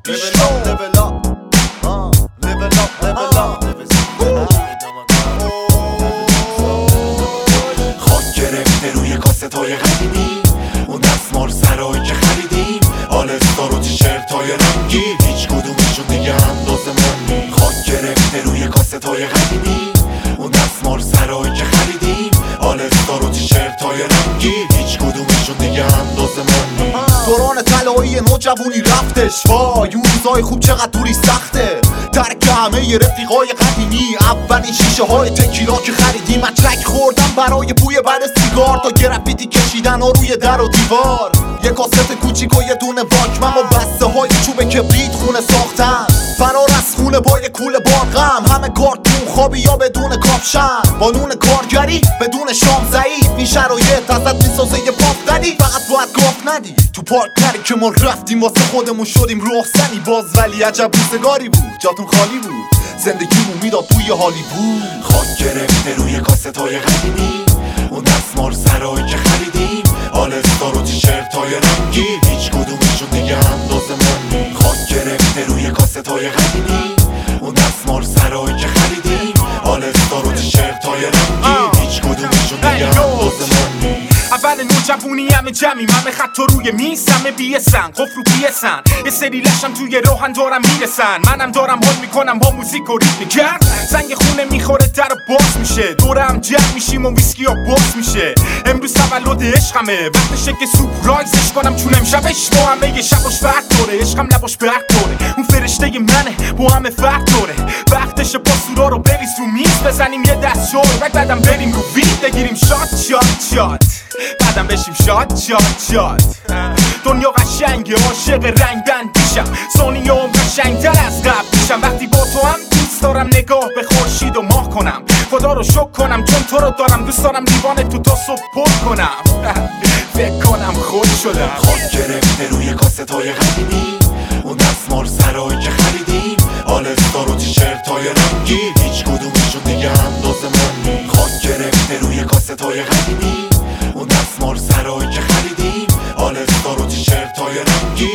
خاک گرفته روی کاستای قدیمی، اون دستمال سرایی که خریدیم، آلستار و تیشرتای رنگی، هیچ کدومشون دیگه اندازه من نی. خاک گرفته روی کاستای قدیمی، اون دستمال سرایی که خریدیم، آلستار و تیشرتای رنگی، هیچ کدومشون دیگه اندازه من نی. دوران طلایی نوجوانی رفتش، وای اون روزای خوب چقدر دوری سخته. ترک همه رفیقای قدیمی، اولین شیشه های تکیلا که خریدیم، مچک خوردم برای بوی بعد سیگار، تا گرافیتی کشیدن ها روی در و دیوار. یه کاست کوچیک و یه دونه واکمن و بسته های چوب کبریت خونه ساختن، فرار از خونه با یه کوله بارغم، همه کارتون خوابی یا بدون کاپشن، با نون کارگری بدون شام ضعیف. این شرایط ازت میسازه یه پافتنی، فقط باید گاف ندی. تو پارک نری که ما رفتیم واسه خودمون شدیم رخصنی باز، ولی عجب روزگاری بود، جاتون خالی بود، زندگیمون میداد توی هالیوود. خاک گرفته روی کاستای قدیمی، اون دستمال سرایی که خریدیم، آلستار و تیشرتای رنگی، هیچ کدومشون دیگه اندازه من نی. خاک گرفته روی کاستای قدیمی، اون دستمال سرایی که خریدیم، آلستار و تیشرتای رنگی، هیچ کدومشون دیگه اندازه من نی. اول نوجوانی همه جمعیم، همه خط روی میز، همه بیسن قفل رو بیسن، یه سری لشم توی روحن دارم میرسن. منم دارم حال میکنم با موزیک و ریتم گرد، زنگ خونه میخوره در باز میشه، دورم جمع میشیم و ویسکی ها باز میشه. امروز تولد عشقمه، وقتشه که سورپرایزش کنم، چون امشبش با همه یه شباش فرق داره، عشقم لباش برق داره، اون فرشته منه با همه فرق داره. وقتشه با سورا رو بریز رو میز، بزنیم یه دست شور و بعدم بریم رو وید، بگیریم شات بعدم بشیم شات. دنیا قشنگه، عاشق رنگ بندیشم، ثانیه هم قشنگتر از قبل میشم. وقتی با تو هم دوست دارم نگاه به خورشید و ماه کنم، خدا رو شکر کنم چون تو رو دارم، دوست دارم لیوان تو تا صبح پر کنم. فکر کنم خود شدم. خاک گرفته روی کاستای قدیمی، اون دستمال سرایی که خریدیم، آلستار و تیشرتای رنگی، هیچ کدومشون دیگه اندازه من نی. خاک گرفته روی کاستای قدیمی، اون دستمال سرایی که خریدیم، آلستار و تیشرتای رنگی،